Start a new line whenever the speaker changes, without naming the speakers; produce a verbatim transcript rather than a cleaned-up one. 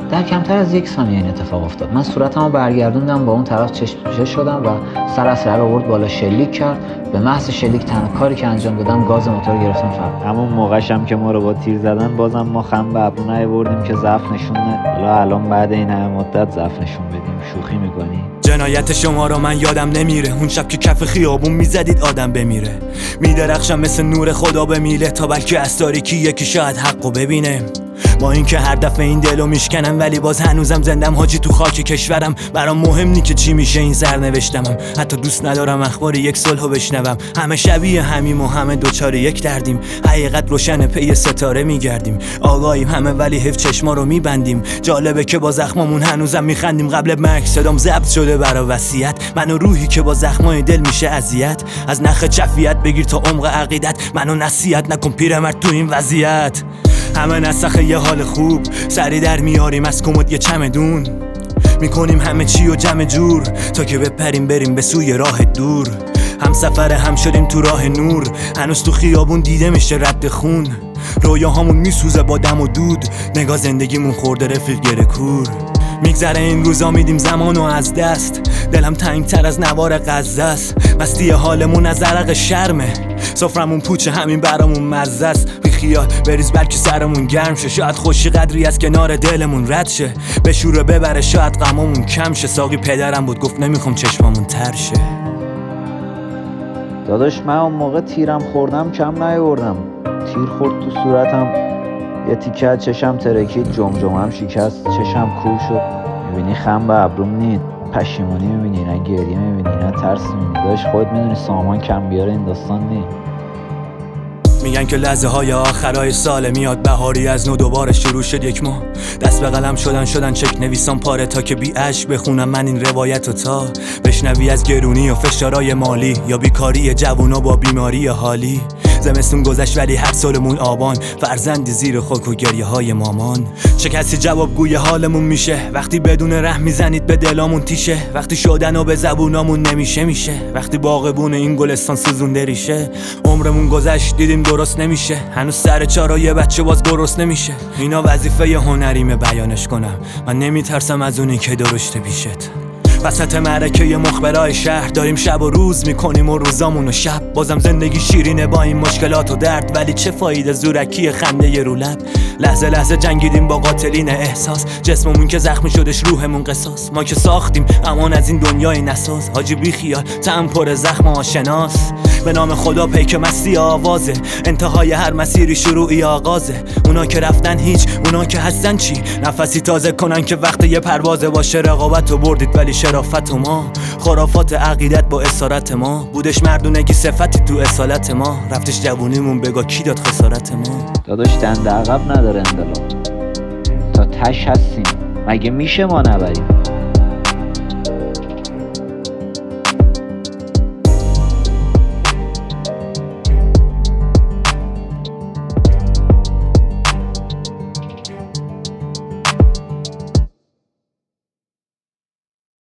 در کمتر از یک ثانیه این اتفاق افتاد. من صورتمو برگردوندم، با اون طرف چشم تو چشم شدم و سر از سر آورد بالا، شلیک کرد. به محض شلیک تنها کاری که انجام دادم گاز موتور گرفتم فرد.
همون موقعش هم که ما رو با تیر زدن بازم ما خم به ابرو نیاوردیم که ضعف نشون نه. حالا الان بعد این همه مدت ضعف نشون بدیم. شوخی میکنی؟
جنایت شما رو من یادم نمیره، اون شب که کف خیابون میزدید آدم بمیره. میدرخشم مثل نور خدا به میله، تا بلکه از تاریکی یکی شاید حقو ببینه. با اینکه هر دفعه این دلو میشکنم، ولی باز هنوزم زندم حاجی تو خاک کشورم. برام مهم نی که چی میشه این سرنوشتمم، حتی دوست ندارم اخبار یک صلحو بشنوم. همه شبیه همیم و همه دوچار یک دردیم، حقیقت روشن پی ستاره میگردیم. آگاهیم همه ولی حیف چشما رو میبندیم. جالبه که با زخمامون هنوزم میخندیم. قبل مرگ صدام ضبط شده برا وصیت، منو روحی که با زخمای دل میشه اذیت. از نخ چفیت بگیر تا عمق عقیدت، منو نصیحت نکن پیرمرد تو این وضعیت. همه نسخه یه حال خوب، سری در میاریم از کمد یه چمدون. میکنیم همه چی و جمع جور، تا که بپریم بریم به سوی راه دور. هم سفره هم شدیم تو راه نور، هنوز تو خیابون دیده میشه رد خون. رویاهامون میسوزه با دم و دود، نگاه زندگیمون خورده رفیق گره کور. میگذره این روزا میدیم زمانو از دست، دلم تنگتر از نوار غزه است. مستی حالمون از عرق شرمه، سفرمون پوچه همین برامون مزه است. بی خیال بریز بلکه سرمون گرم شه، شاید خوشی قدری از کنار دلمون رد شه. به شوره ببره شاید غممون کم شه. ساقی پدرم بود گفت نمیخوام چشممون تر شه.
داداش من اون موقع تیرم خوردم کم نیاوردم، تیر خورد تو صورتم، یه تیکه از چشم ترکید، جمجمم شکست، چشم کور شد. میبینی خم به ابروم نید، پشیمونی میبینی، نه گریه میبینی، نه ترس میبینی. داداش خود میدونی سامان کم بیاره این داستان نید.
میگن که لحظه های آخرای سال میاد بهاری از نو دوباره شروع شد یک ماه. دست به قلم شدن شدن چک نویسان پاره، تا که بی عشق بخونم من این روایتو، تا بشنوی از گرونی و فشارای مالی، یا بیکاری جوونا با بیماری حالی. زمستون گذشت ولی هر سالمون آبان، فرزندی زیر خاک و گریه های مامان. چه کسی جوابگوی حالمون میشه وقتی بدون رحم میزنید به دلامون تیشه؟ وقتی شدن و به زبونامون نمیشه میشه، وقتی باغبون این گلستان سوزونده ریشه. عمرمون گذشت دیدیم درست نمیشه، هنوز سر چارای بچه باز درست نمیشه. اینا وظیفه هنریمه بیانش کنم، من نمیترسم از اونی که درشته پیشت. وسط معرکه مخبرای شهر داریم شب و روز میکنیم و روزامون و شب. بازم زندگی شیرینه با این مشکلات و درد، ولی چه فایده زورکی خنده رو لب. لحظه لحظه جنگیدیم با قاتلین احساس، جسممون که زخمی شدش روحمون قصاص. ما که ساختیم امان از این دنیای نساز، حاجی بی خیال تم پر زخم آشناس. به نام خدا پیک مستی آوازه، انتهای هر مسیری شروعی آغازه. اونا که رفتن هیچ، اونا که هستن چی؟ نفسی تازه کنن که وقت یه پروازه. باشه رقابت رو بردید ولی شرافت و ما، خرافات عقیدت با اسارت ما. بودش مردونگی صفتی تو اصالت ما، رفتش جوونیمون بگا کی داد خسارت ما.
داداش دنده عقب نداره انقلاب، تا تش هستیم، مگه میشه ما نبریم؟